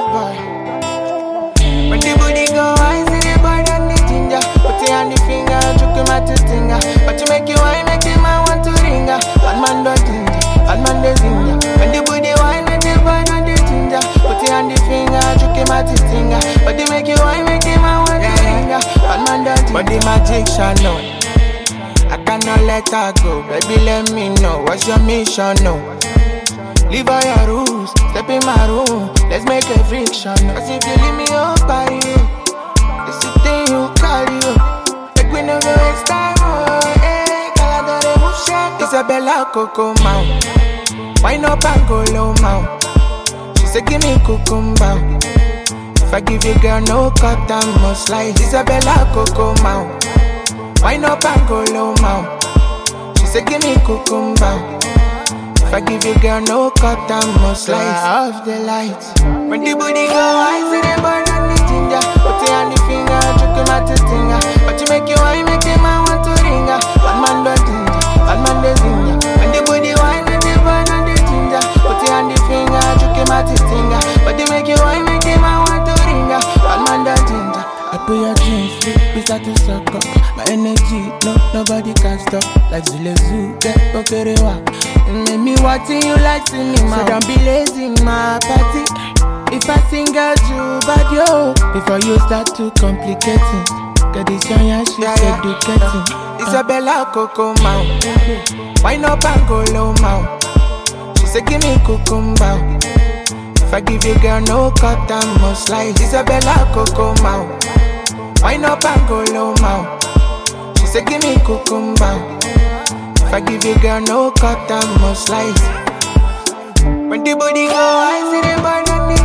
boy. When the booty go, I see the boy and the ginger. Put it on the finger, choke him at the stinger. But you make you wine, make him I want to ringer. Bad man do ginger, bad man do ginger. When the booty wine, make the boy and the ginger. Put it on the finger, choke him at the stinger. But you make you wine, make him I want to ringer. Bad man do ginger. But the magic shall know. I cannot let her go, baby let me know. What's your mission, no? Leave all your rules, step in my room. Let's make a friction. Cause if you leave me up, party, it's the thing you carry, like we never waste time, eh. Caladore Musha, Isabella Coco Mount. Wine up and go low mount. She said give me cucumber. If I give you girl no cut and must slice. Isabella Coco Mount. Wine up and go low mount. She said give me cucumber. If I give you girl no cut and must slice. Off the lights. When the booty go, I see the bird and the ginger. Put it on the finger, choke him at the stinger. But you make you wine, make him I want to ringer. Bad man do ginger, bad man do ginger. When the booty wine, make the bird and the ginger. Put it on the finger, choke him at the stinger. But you make you wine, make him I want to ringer. Bad man do ginger. I put your jeans, we start to suck up. My energy, no, nobody can stop. Like Zule Zoo, get okay, wa. Make me watching you like cinema. So don't be lazy, my party. If I sing out you bad yo, before you start to complicate it, get this young and she educating. Isabella Coco Mount. Wine up and go low mount. She said give me cucumber. If I give you girl no cut and must slice. Isabella Coco Mount. Wine up and go low mount. She said give me cucumber. If I give you girl no cut and must slice. When the booty go, I see the bird and the